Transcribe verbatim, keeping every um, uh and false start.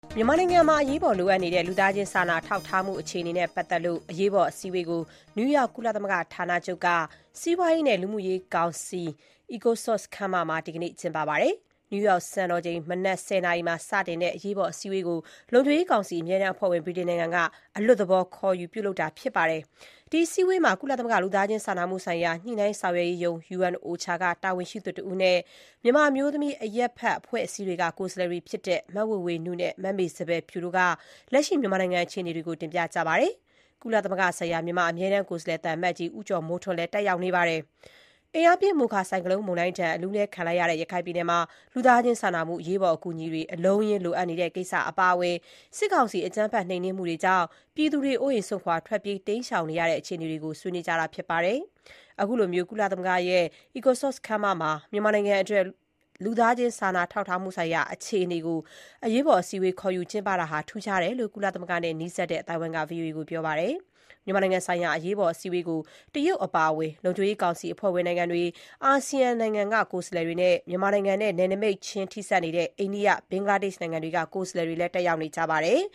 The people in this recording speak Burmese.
မြန်မာနိုင်ငံမှာအရေးပေါ်လိုအပ်နေတဲ့လူသားချင်းစာနာထောက်ထားမှုအခြေအနေနဲ့ပတ်သက်လို့အရေးပေါ်အစည်းအဝေးကိုနယူးယောက်ကုလသမဂ္ဂဌာနချုပ်ကစီးပွားရေးနဲ့လူမှုရေးကောင်စီ ECOSOC ခန်းမမှာဒီကနေ့ကျင်းပပါတယ်။ နယူးယောက်စံတော်ချိန်မနက်ဆယ်နာရီမှာစတင်တဲ့အရေးပေါ်အစည်းအဝေးကိုလုံခြုံရေးကောင်စီအမြဲတမ်းအဖွဲ့ဝင်ဗြိတိန်နိုင်ငံကအလွတ်သဘောခေါ်ယူပြုလုပ်တာဖြစ်ပါတယ်။ ဒီအစည်းအဝေးမှာကုလသမဂ္ဂလူသားချင်းစာနာမှုဆိုင်ရာညှိနှိုင်းဆောင်ရွက်ရေးရုံး ယူအန်အိုချာ ကတာဝန်ရှိသူတဦးနဲ့မြန်မာအမျိုးသမီးအရပ်ဘက်အဖွဲ့အစည်းတွေကကိုယ်စားလှယ်တွေဖြစ်တဲ့မဝေဝေနုနဲ့မမေစပယ်ဖြူတို့ကလက်ရှိမြန်မာနိုင်ငံအခြေအနေတွေကိုတင်ပြကြပါတယ်။ ကုလသမဂ္ဂဆိုင်ရာမြန်မာအမြဲတမ်းကိုယ်စားလှယ်သံအမတ်ကြီးဦးကျော်မိုးထွန်းလည်းတက်ရောက်နေပါတယ်။ အင်အားပြင်းမိုခါဆိုင်ကလုန်းမုန်တိုင်းဒဏ်အလူးအလဲခံလိုက်ရတဲ့ရခိုင်ပြည်နယ်မှာလူသားချင်းစာနာမှုအရေးပေါ်အကူအညီတွေအလုံးအရင်းလိုအပ်နေတဲ့ကိစ္စအပါအဝင်စစ်ကောင်စီအကြမ်းဖက်နှိမ်နင်းမှုတွေကြောင့်ပြည်သူတွေအိုးအိမ်စွန့်ခွာထွက်ပြေးတိမ်းရှောင်နေရတဲ့အခြေအနေတွေကိုဆွေးနွေးကြတာဖြစ်ပါတယ်။ အခုလိုကုလသမဂ္ဂရဲ့ ECOSOC ခန်းမမှာမြန်မာနိုင်ငံအတွက်လူသားချင်းစာနာထောက်ထားမှုဆိုင်ရာအခြေအနေကိုအရေးပေါ်အစည်းအဝေးခေါ်ယူကျင်းပတာဟာထူးခြားတယ်လို့ကုလသမဂ္ဂနဲ့နီးစပ်တဲ့အသိုင်းအဝိုင်းက ဗွီအိုအေကိုပြောပါတယ်။ မြန်မာနိုင်ငံဆိုင်ရာအရေးပေါ်အစည်းအဝေးကိုတရုတ်အပါအဝင်လုံခြုံရေးကောင်စီအဖွဲ့ဝင်နိုင်ငံတွေ၊ အာဆီယံနိုင်ငံကကိုယ်စားလှယ်တွေနဲ့မြန်မာနိုင်ငံနဲ့နယ်နိမိတ်ချင်းထိစပ်နေတဲ့အိန္ဒိယ၊ ဘင်္ဂလားဒေ့ရှ်နိုင်ငံတွေကကိုယ်စားလှယ်တွေလည်းတက်ရောက်နေကြပါတယ်